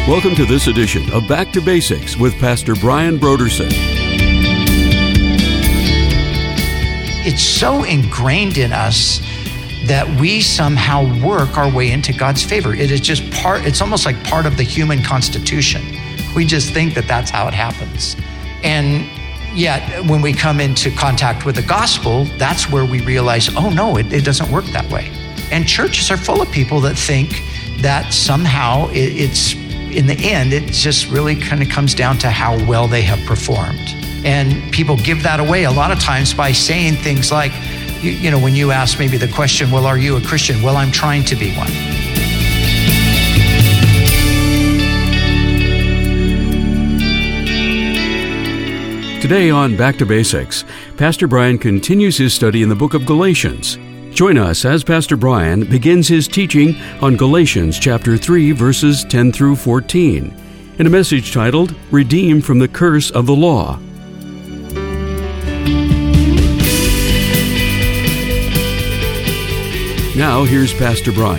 Welcome to this edition of Back to Basics with Pastor Brian Brodersen. It's so ingrained in us that we somehow work our way into God's favor. It is just it's almost like part of the human constitution. We just think that that's how it happens. And yet, when we come into contact with the gospel, that's where we realize, oh no, it doesn't work that way. And churches are full of people that think that somehow it's, in the end, it just really kind of comes down to how well they have performed. And people give that away a lot of times by saying things like, you know, when you ask maybe the question, well, are you a Christian? Well, I'm trying to be one. Today on Back to Basics, Pastor Brian continues his study in the book of Galatians. Join us as Pastor Brian begins his teaching on Galatians chapter 3, verses 10 through 14, in a message titled, Redeemed from the Curse of the Law. Now, here's Pastor Brian.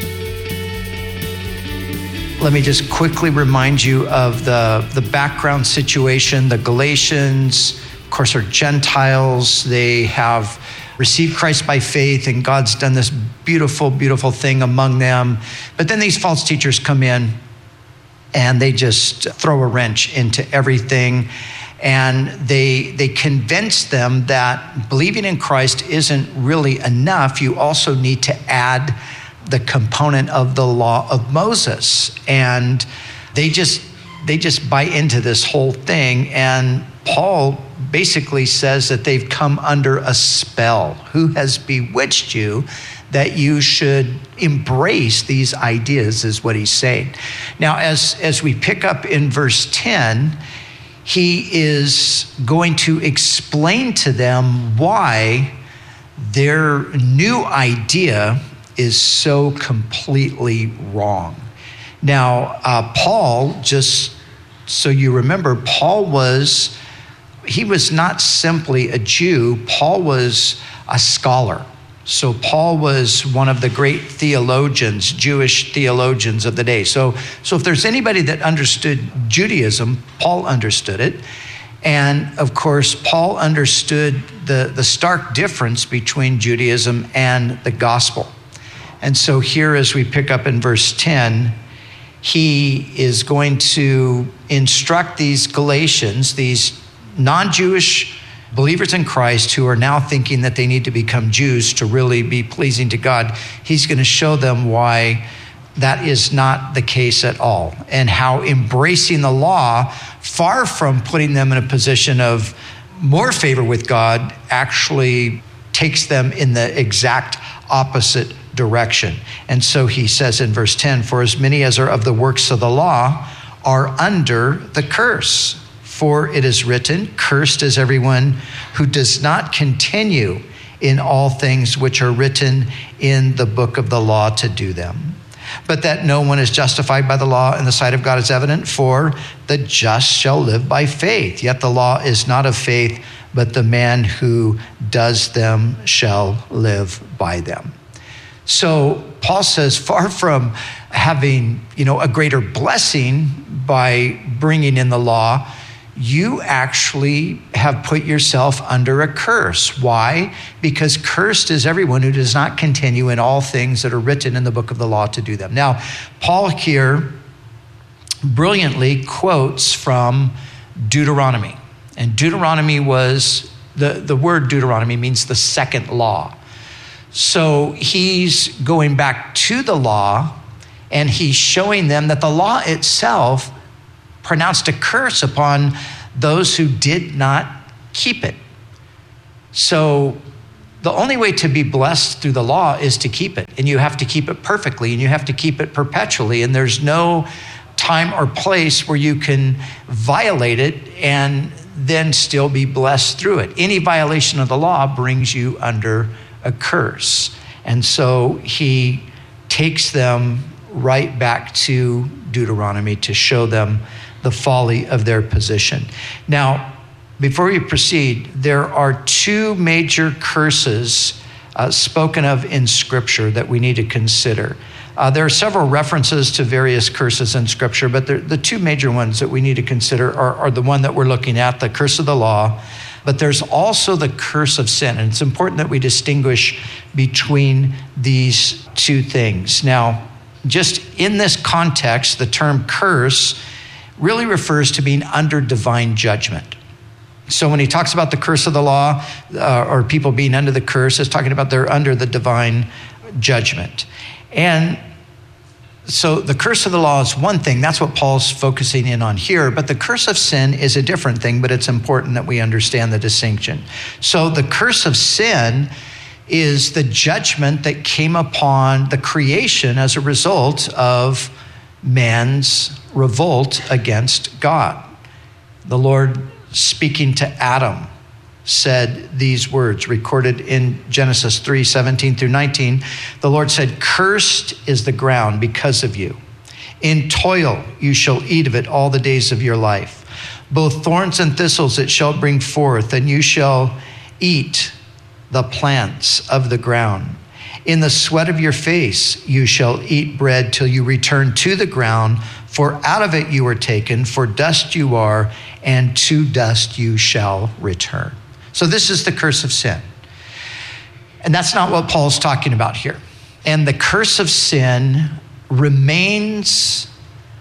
Let me just quickly remind you of the background situation. The Galatians, of course, are Gentiles. They have received Christ by faith, and God's done this beautiful, beautiful thing among them. But then these false teachers come in, and they just throw a wrench into everything. And they convince them that believing in Christ isn't really enough. You also need to add the component of the law of Moses. And they just buy into this whole thing. And Paul basically says that they've come under a spell. Who has bewitched you that you should embrace these ideas, is what he's saying. Now, as we pick up in verse 10, he is going to explain to them why their new idea is so completely wrong. Now, Paul, just so you remember, he was not simply a Jew. Paul was a scholar. So Paul was one of the great theologians, Jewish theologians of the day. So if there's anybody that understood Judaism, Paul understood it. And of course, Paul understood the stark difference between Judaism and the gospel. And so here, as we pick up in verse 10, he is going to instruct these Galatians, these non-Jewish believers in Christ who are now thinking that they need to become Jews to really be pleasing to God. He's going to show them why that is not the case at all, and how embracing the law, far from putting them in a position of more favor with God, actually takes them in the exact opposite direction. And so he says in verse 10, for as many as are of the works of the law are under the curse. For it is written, cursed is everyone who does not continue in all things which are written in the book of the law to do them. But that no one is justified by the law in the sight of God is evident, for the just shall live by faith. Yet the law is not of faith, but the man who does them shall live by them. So Paul says, far from having, a greater blessing by bringing in the law, you actually have put yourself under a curse. Why? Because cursed is everyone who does not continue in all things that are written in the book of the law to do them. Now, Paul here brilliantly quotes from Deuteronomy. And Deuteronomy was, the word Deuteronomy means the second law. So he's going back to the law, and he's showing them that the law itself pronounced a curse upon those who did not keep it. So the only way to be blessed through the law is to keep it. And you have to keep it perfectly, and you have to keep it perpetually. And there's no time or place where you can violate it and then still be blessed through it. Any violation of the law brings you under a curse. And so he takes them right back to Deuteronomy to show them the folly of their position. Now, before we proceed, there are two major curses spoken of in Scripture that we need to consider. There are several references to various curses in Scripture, but the two major ones that we need to consider are the one that we're looking at, the curse of the law, but there's also the curse of sin. And it's important that we distinguish between these two things. Now, just in this context, the term curse really refers to being under divine judgment. So when he talks about the curse of the law or people being under the curse, it's talking about they're under the divine judgment. And so the curse of the law is one thing. That's what Paul's focusing in on here. But the curse of sin is a different thing, but it's important that we understand the distinction. So the curse of sin is the judgment that came upon the creation as a result of man's revolt against God. The Lord, speaking to Adam, said these words recorded in Genesis 3:17-19. The Lord said, "Cursed is the ground because of you. In toil you shall eat of it all the days of your life. Both thorns and thistles it shall bring forth, and you shall eat the plants of the ground. In the sweat of your face you shall eat bread till you return to the ground, for out of it you were taken, for dust you are, and to dust you shall return." So this is the curse of sin. And that's not what Paul's talking about here. And the curse of sin remains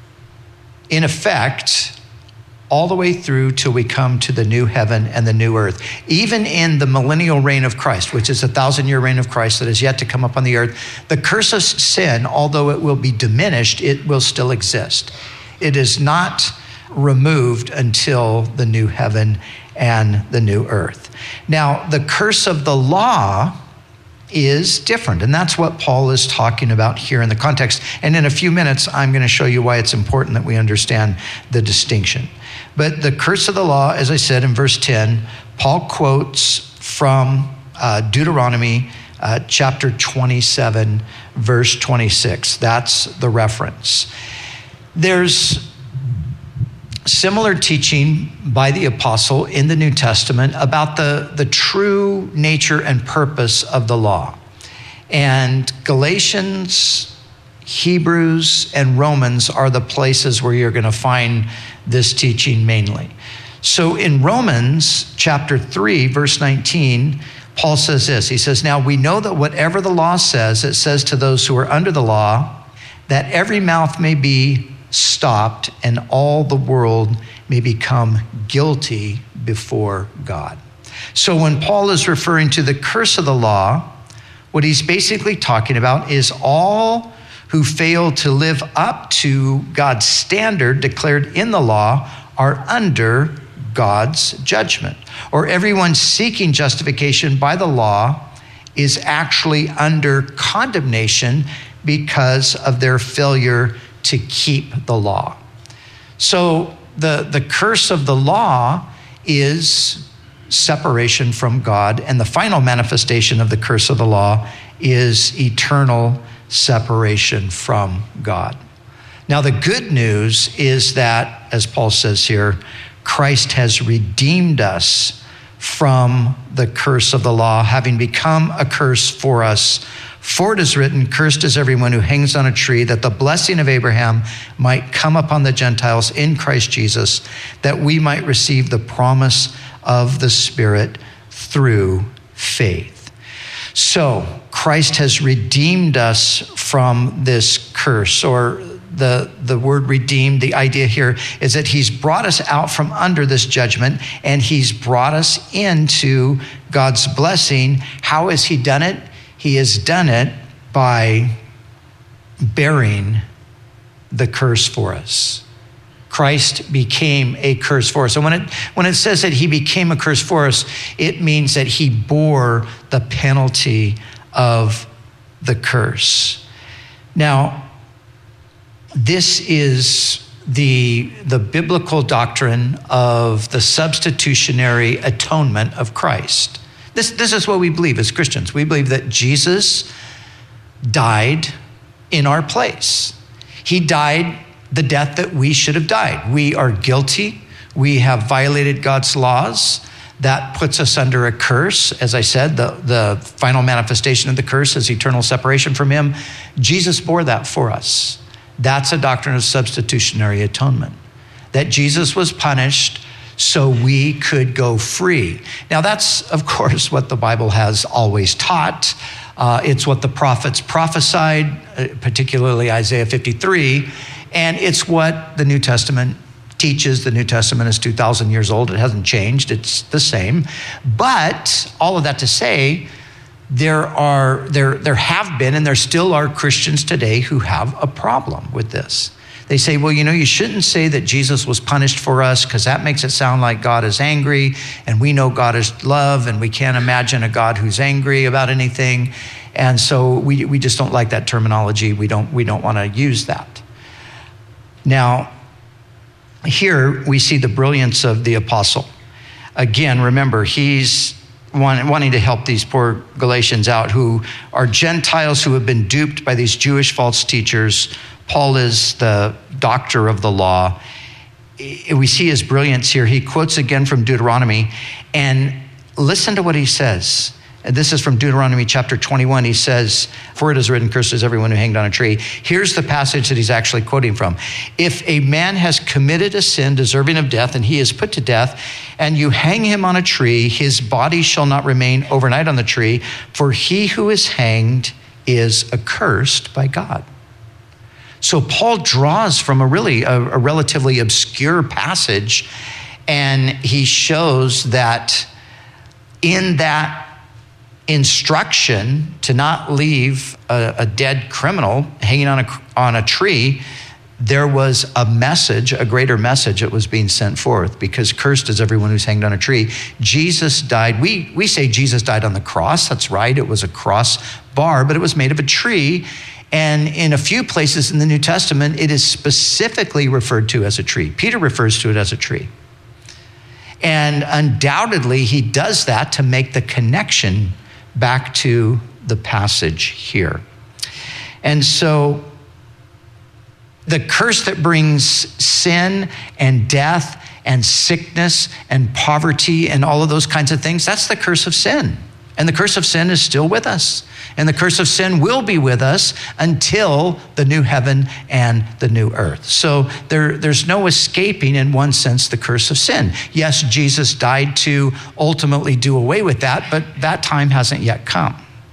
in effect all the way through till we come to the new heaven and the new earth. Even in the millennial reign of Christ, which is a 1,000-year reign of Christ that is yet to come upon the earth, the curse of sin, although it will be diminished, it will still exist. It is not removed until the new heaven and the new earth. Now, the curse of the law is different, and that's what Paul is talking about here in the context. And in a few minutes, I'm going to show you why it's important that we understand the distinction. But the curse of the law, as I said in verse 10, Paul quotes from Deuteronomy chapter 27, verse 26. That's the reference. There's similar teaching by the apostle in the New Testament about the true nature and purpose of the law. And Galatians, Hebrews, and Romans are the places where you're going to find this teaching mainly. So in Romans chapter 3, verse 19, Paul says this. He says, "Now we know that whatever the law says, it says to those who are under the law, that every mouth may be stopped and all the world may become guilty before God." So when Paul is referring to the curse of the law, what he's basically talking about is all who fail to live up to God's standard declared in the law are under God's judgment. Or everyone seeking justification by the law is actually under condemnation because of their failure to keep the law. So the curse of the law is separation from God, and the final manifestation of the curse of the law is eternal separation from God. Now, the good news is that, as Paul says here, Christ has redeemed us from the curse of the law, having become a curse for us. For it is written, "Cursed is everyone who hangs on a tree, that the blessing of Abraham might come upon the Gentiles in Christ Jesus, that we might receive the promise of the Spirit through faith." So Christ has redeemed us from this curse, or the word redeemed, the idea here is that he's brought us out from under this judgment and he's brought us into God's blessing. How has he done it? He has done it by bearing the curse for us. Christ became a curse for us. So when it says that he became a curse for us, it means that he bore the penalty of the curse. Now, this is the biblical doctrine of the substitutionary atonement of Christ. This is what we believe as Christians. We believe that Jesus died in our place. He died the death that we should have died. We are guilty. We have violated God's laws. that puts us under a curse. As I said, the final manifestation of the curse is eternal separation from him. Jesus bore that for us. That's a doctrine of substitutionary atonement, that Jesus was punished so we could go free. Now that's, of course, what the Bible has always taught. It's what the prophets prophesied, particularly Isaiah 53, and it's what the New Testament teaches. The New Testament is 2,000 years old. It hasn't changed. It's the same. But all of that to say, there have been and there still are Christians today who have a problem with this. They say, well, you shouldn't say that Jesus was punished for us because that makes it sound like God is angry, and we know God is love, and we can't imagine a God who's angry about anything. And so we just don't like that terminology. We don't want to use that. Now, here we see the brilliance of the apostle. Again, remember, he's wanting to help these poor Galatians out who are Gentiles who have been duped by these Jewish false teachers. Paul is the doctor of the law. We see his brilliance here. He quotes again from Deuteronomy, and listen to what he says. And this is from Deuteronomy chapter 21. He says, "For it is written, cursed is everyone who hanged on a tree." Here's the passage that he's actually quoting from. "If a man has committed a sin deserving of death, and he is put to death, and you hang him on a tree, his body shall not remain overnight on the tree, for he who is hanged is accursed by God." So Paul draws from a relatively obscure passage, and he shows that in that instruction to not leave a dead criminal hanging on a tree, there was a message, a greater message that was being sent forth, because cursed is everyone who's hanged on a tree. Jesus died. We say Jesus died on the cross. That's right. It was a cross bar, but it was made of a tree. And in a few places in the New Testament, it is specifically referred to as a tree. Peter refers to it as a tree. And undoubtedly, he does that to make the connection back to the passage here. And so the curse that brings sin and death and sickness and poverty and all of those kinds of things, that's the curse of sin. And the curse of sin is still with us. And the curse of sin will be with us until the new heaven and the new earth. So there's no escaping, in one sense, the curse of sin. Yes, Jesus died to ultimately do away with that, but that time hasn't yet come.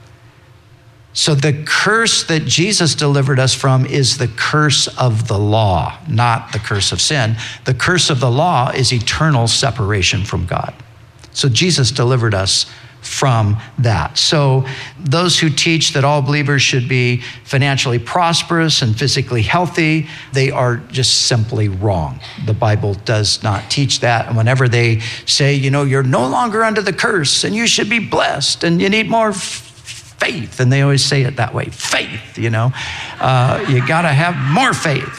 So the curse that Jesus delivered us from is the curse of the law, not the curse of sin. The curse of the law is eternal separation from God. So Jesus delivered us from that. So those who teach that all believers should be financially prosperous and physically healthy, they are just simply wrong. The Bible does not teach that. And whenever they say, you're no longer under the curse and you should be blessed and you need more faith, and they always say it that way, faith, you got to have more faith.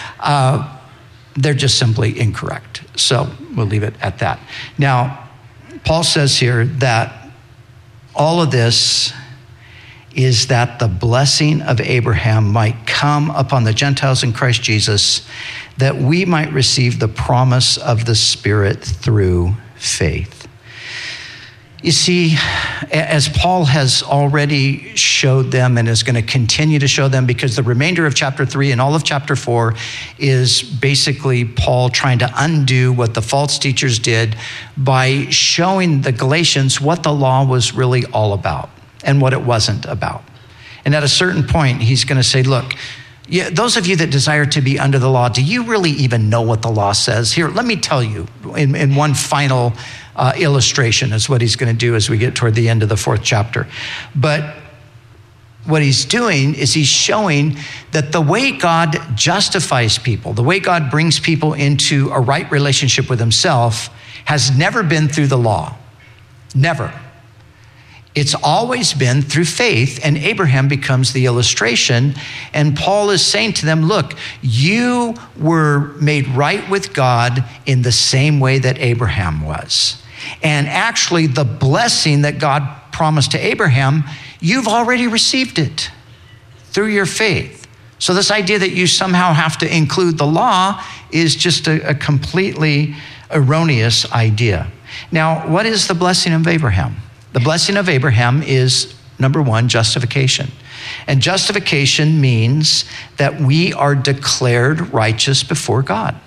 They're just simply incorrect. So we'll leave it at that. Now, Paul says here that all of this is that the blessing of Abraham might come upon the Gentiles in Christ Jesus, that we might receive the promise of the Spirit through faith. You see, as Paul has already showed them and is going to continue to show them, because the remainder of chapter 3 and all of chapter 4 is basically Paul trying to undo what the false teachers did by showing the Galatians what the law was really all about and what it wasn't about. And at a certain point, he's going to say, look, those of you that desire to be under the law, do you really even know what the law says? Here, let me tell you in one final illustration is what he's going to do as we get toward the end of the 4th chapter. But what he's doing is he's showing that the way God justifies people, the way God brings people into a right relationship with himself, has never been through the law. Never. It's always been through faith, and Abraham becomes the illustration. And Paul is saying to them, look, you were made right with God in the same way that Abraham was. And actually, the blessing that God promised to Abraham, you've already received it through your faith. So this idea that you somehow have to include the law is just a completely erroneous idea. Now, what is the blessing of Abraham? The blessing of Abraham is, number one, justification. And justification means that we are declared righteous before God.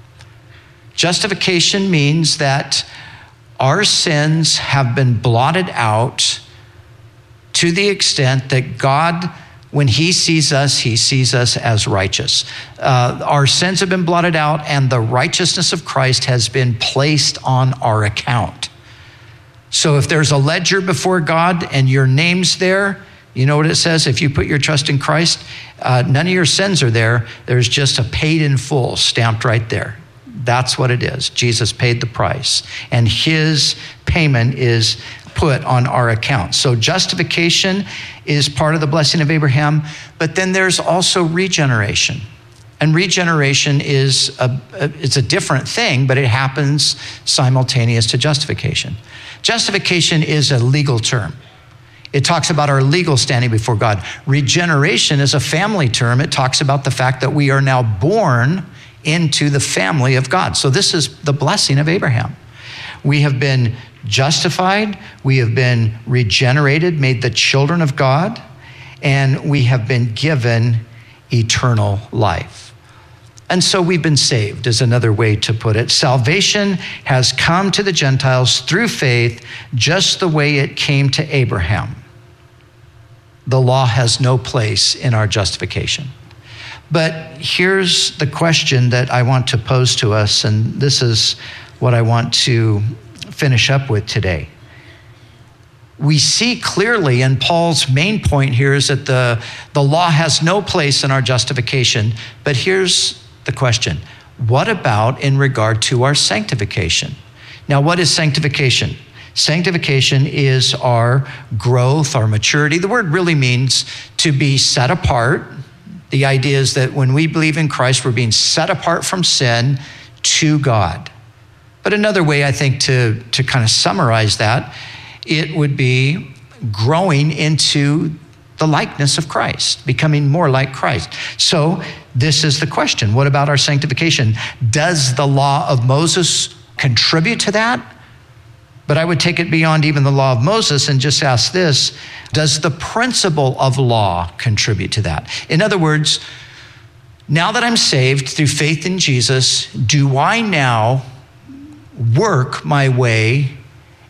Justification means that our sins have been blotted out to the extent that God, when he sees us as righteous. Our sins have been blotted out, and the righteousness of Christ has been placed on our account. So if there's a ledger before God and your name's there, you know what it says? If you put your trust in Christ, none of your sins are there. There's just a paid in full stamped right there. That's what it is. Jesus paid the price, and his payment is put on our account. So justification is part of the blessing of Abraham, but then there's also regeneration. And regeneration it's a different thing, but it happens simultaneous to justification. Justification is a legal term. It talks about our legal standing before God. Regeneration is a family term. It talks about the fact that we are now born into the family of God. So this is the blessing of Abraham. We have been justified, we have been regenerated, made the children of God, and we have been given eternal life. And so we've been saved, is another way to put it. Salvation has come to the Gentiles through faith, just the way it came to Abraham. The law has no place in our justification. But here's the question that I want to pose to us, and this is what I want to finish up with today. We see clearly, and Paul's main point here is that the law has no place in our justification. But here's the question: what about in regard to our sanctification? Now, what is sanctification? Sanctification is our growth, our maturity. The word really means to be set apart. The idea is that when we believe in Christ, we're being set apart from sin to God. But another way, I think, to kind of summarize that, it would be growing into the likeness of Christ, becoming more like Christ. So this is the question: what about our sanctification? Does the law of Moses contribute to that? But I would take it beyond even the law of Moses and just ask this: does the principle of law contribute to that? In other words, now that I'm saved through faith in Jesus, do I now work my way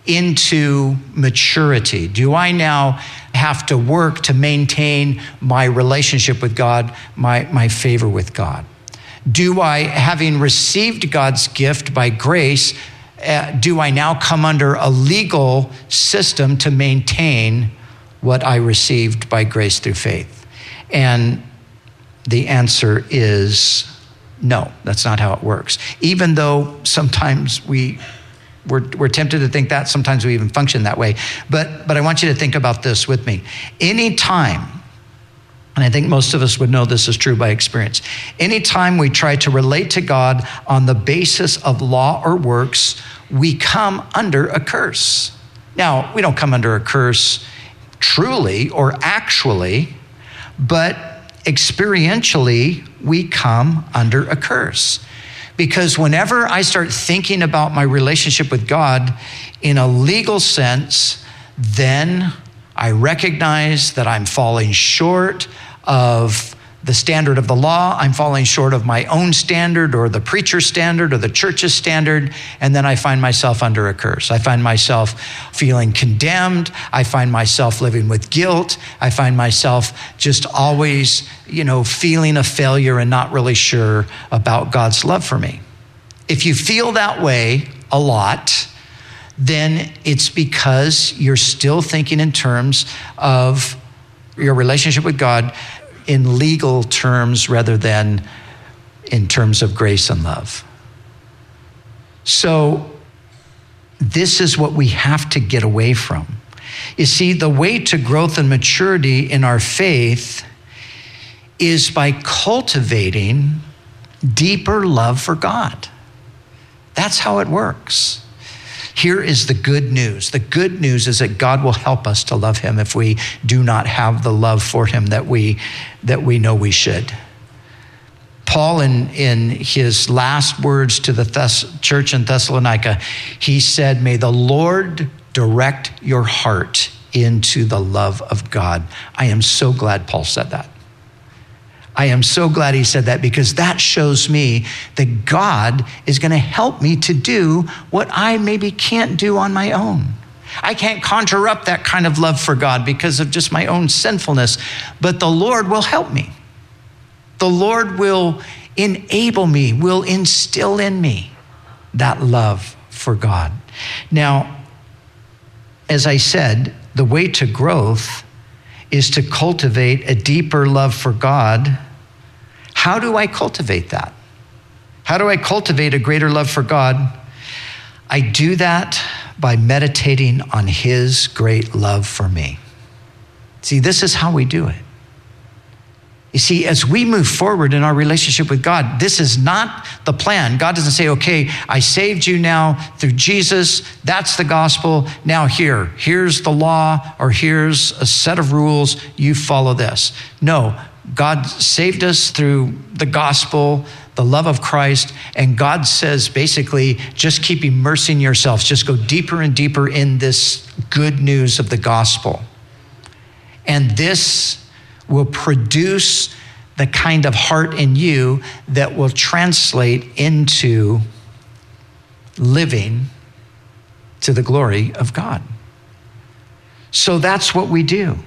into maturity? Do I now have to work to maintain my relationship with God, my favor with God? Do I, having received God's gift by grace, do I now come under a legal system to maintain what I received by grace through faith? And the answer is no, that's not how it works. Even though sometimes we're tempted to think that, sometimes we even function that way. But I want you to think about this with me. Anytime, and I think most of us would know this is true by experience, anytime we try to relate to God on the basis of law or works, we come under a curse. Now, we don't come under a curse truly or actually, but experientially, we come under a curse. Because whenever I start thinking about my relationship with God in a legal sense, then I recognize that I'm falling short of the standard of the law. I'm falling short of my own standard or the preacher's standard or the church's standard. And then I find myself under a curse. I find myself feeling condemned. I find myself living with guilt. I find myself just always, feeling a failure and not really sure about God's love for me. If you feel that way a lot, then it's because you're still thinking in terms of your relationship with God in legal terms rather than in terms of grace and love. So this is what we have to get away from. You see, the way to growth and maturity in our faith is by cultivating deeper love for God. That's how it works. Here is the good news. The good news is that God will help us to love him if we do not have the love for him that we know we should. Paul, in his last words to the church in Thessalonica, he said, "May the Lord direct your heart into the love of God." I am so glad Paul said that. I am so glad he said that, because that shows me that God is going to help me to do what I maybe can't do on my own. I can't conjure up that kind of love for God because of just my own sinfulness, but the Lord will help me. The Lord will enable me, will instill in me that love for God. Now, as I said, the way to growth is to cultivate a deeper love for God. How do I cultivate that? How do I cultivate a greater love for God? I do that by meditating on his great love for me. See, this is how we do it. You see, as we move forward in our relationship with God, this is not the plan. God doesn't say, okay, I saved you now through Jesus. That's the gospel. Now here's the law, or here's a set of rules. You follow this. No, God saved us through the gospel, the love of Christ. And God says, basically, just keep immersing yourselves. Just go deeper and deeper in this good news of the gospel. And this will produce the kind of heart in you that will translate into living to the glory of God. So that's what we do.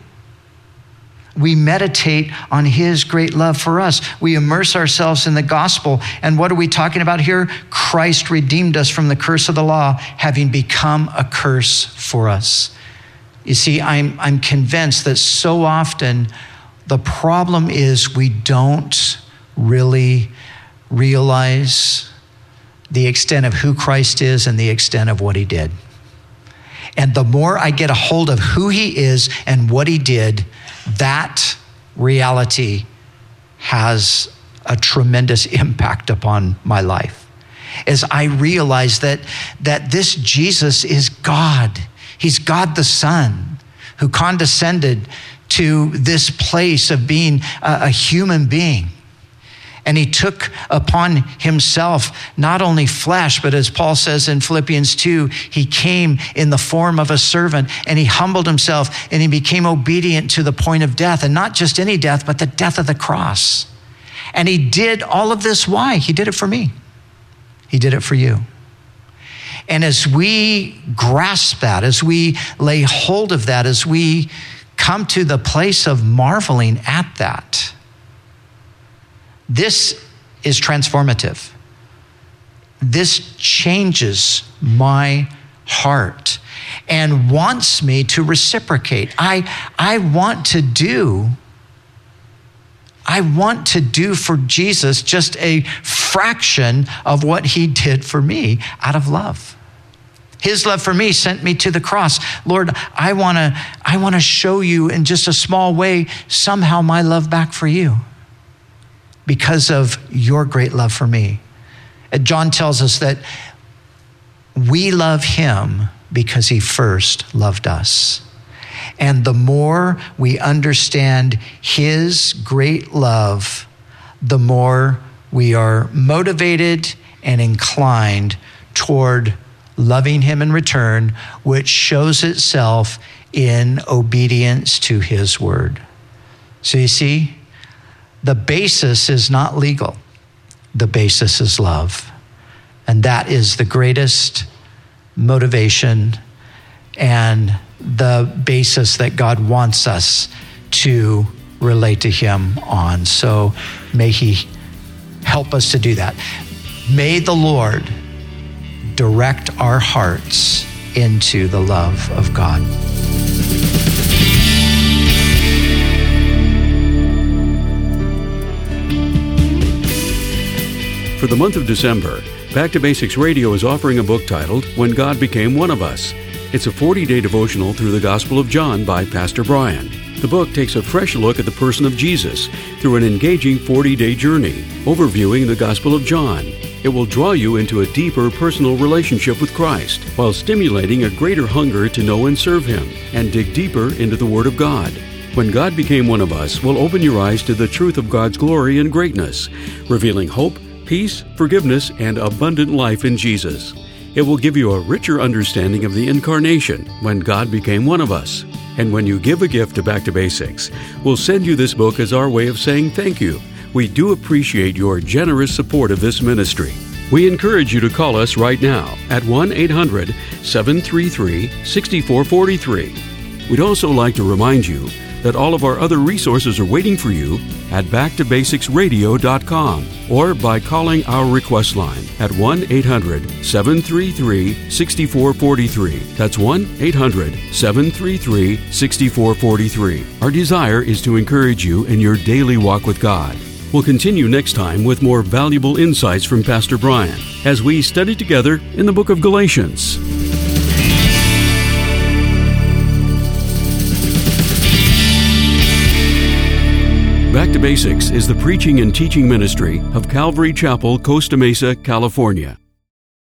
We meditate on his great love for us. We immerse ourselves in the gospel. And what are we talking about here? Christ redeemed us from the curse of the law, having become a curse for us. You see, I'm convinced that so often the problem is we don't really realize the extent of who Christ is and the extent of what he did. And the more I get a hold of who he is and what he did, that reality has a tremendous impact upon my life. As I realize that this Jesus is God. He's God the Son, who condescended to this place of being a human being. And he took upon himself not only flesh, but as Paul says in Philippians 2, he came in the form of a servant, and he humbled himself, and he became obedient to the point of death. And not just any death, but the death of the cross. And he did all of this. Why? He did it for me. He did it for you. And as we grasp that, as we lay hold of that, as we come to the place of marveling at that, this is transformative. This changes my heart and wants me to reciprocate. I want to do for Jesus just a fraction of what he did for me out of love. His love for me sent me to the cross. Lord, I want to show you in just a small way somehow my love back for you because of your great love for me. John tells us that we love him because he first loved us. And the more we understand his great love, the more we are motivated and inclined toward loving him in return, which shows itself in obedience to his word. So you see, the basis is not legal. The basis is love. And that is the greatest motivation and the basis that God wants us to relate to him on. So may he help us to do that. May the Lord direct our hearts into the love of God. For the month of December, Back to Basics Radio is offering a book titled When God Became One of Us. It's a 40-day devotional through the Gospel of John by Pastor Brian. The book takes a fresh look at the person of Jesus through an engaging 40-day journey, overviewing the Gospel of John. It will draw you into a deeper personal relationship with Christ while stimulating a greater hunger to know and serve him and dig deeper into the Word of God. When God Became One of Us will open your eyes to the truth of God's glory and greatness, revealing hope, peace, forgiveness, and abundant life in Jesus. It will give you a richer understanding of the Incarnation when God became one of us. And when you give a gift to Back to Basics, we'll send you this book as our way of saying thank you. We do appreciate your generous support of this ministry. We encourage you to call us right now at 1-800-733-6443. We'd also like to remind you that all of our other resources are waiting for you at backtobasicsradio.com or by calling our request line at 1-800-733-6443. That's 1-800-733-6443. Our desire is to encourage you in your daily walk with God. We'll continue next time with more valuable insights from Pastor Brian as we study together in the book of Galatians. Back to Basics is the preaching and teaching ministry of Calvary Chapel, Costa Mesa, California.